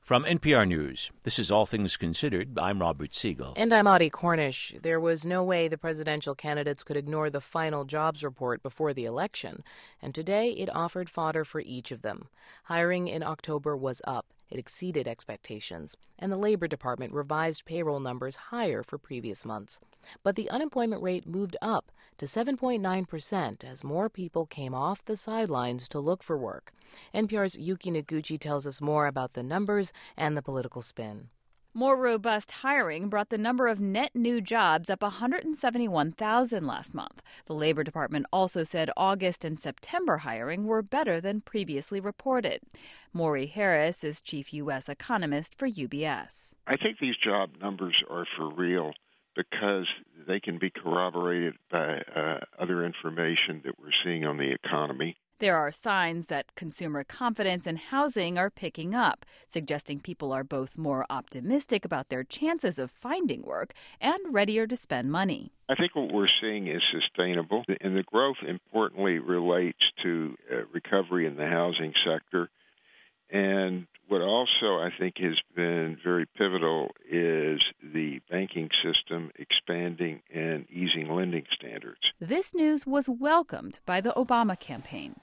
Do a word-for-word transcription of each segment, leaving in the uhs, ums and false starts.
From N P R News, this is All Things Considered. I'm Robert Siegel. And I'm Audie Cornish. There was no way the presidential candidates could ignore the final jobs report before the election, and today it offered fodder for each of them. Hiring in October was up. It exceeded expectations, and the Labor Department revised payroll numbers higher for previous months. But the unemployment rate moved up to seven point nine percent as more people came off the sidelines to look for work. N P R's Yuki Noguchi tells us more about the numbers and the political spin. More robust hiring brought the number of net new jobs up one hundred seventy-one thousand last month. The Labor Department also said August and September hiring were better than previously reported. Maury Harris is chief U S economist for U B S. I think these job numbers are for real because they can be corroborated by uh, other information that we're seeing on the economy. There are signs that consumer confidence and housing are picking up, suggesting people are both more optimistic about their chances of finding work and readier to spend money. I think what we're seeing is sustainable, and the growth importantly relates to uh, recovery in the housing sector. And what also I think has been very pivotal is the banking system expanding and easing lending standards. This news was welcomed by the Obama campaign.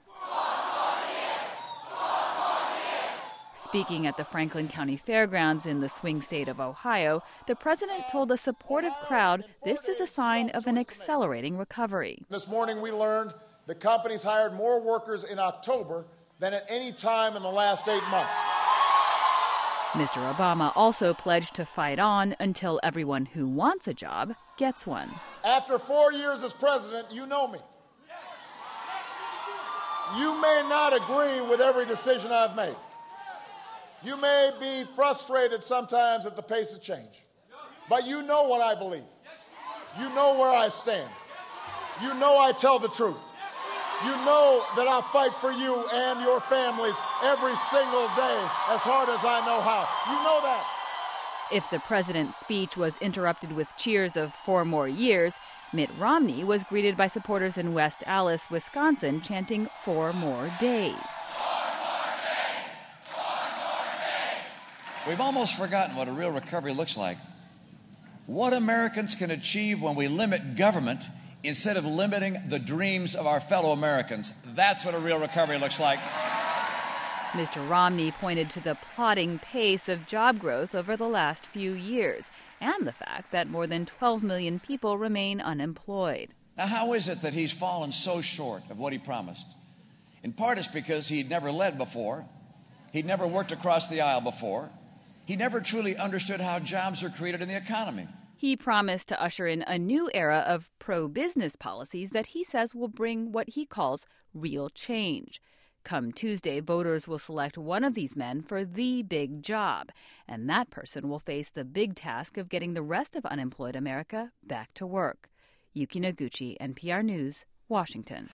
Speaking at the Franklin County Fairgrounds in the swing state of Ohio, the president told a supportive crowd this is a sign of an accelerating recovery. This morning we learned the companies hired more workers in October than at any time in the last eight months. Mister Obama also pledged to fight on until everyone who wants a job gets one. After four years as president, you know me. You may not agree with every decision I've made. You may be frustrated sometimes at the pace of change. But you know what I believe. You know where I stand. You know I tell the truth. You know that I'll fight for you and your families every single day as hard as I know how. You know that. If the president's speech was interrupted with cheers of four more years, Mitt Romney was greeted by supporters in West Allis, Wisconsin, chanting four more days. We've almost forgotten what a real recovery looks like. What Americans can achieve when we limit government instead of limiting the dreams of our fellow Americans. That's what a real recovery looks like. Mister Romney pointed to the plodding pace of job growth over the last few years and the fact that more than twelve million people remain unemployed. Now, how is it that he's fallen so short of what he promised? In part, it's because he'd never led before. He'd never worked across the aisle before. He never truly understood how jobs are created in the economy. He promised to usher in a new era of pro-business policies that he says will bring what he calls real change. Come Tuesday, voters will select one of these men for the big job, and that person will face the big task of getting the rest of unemployed America back to work. Yuki Noguchi, N P R News, Washington.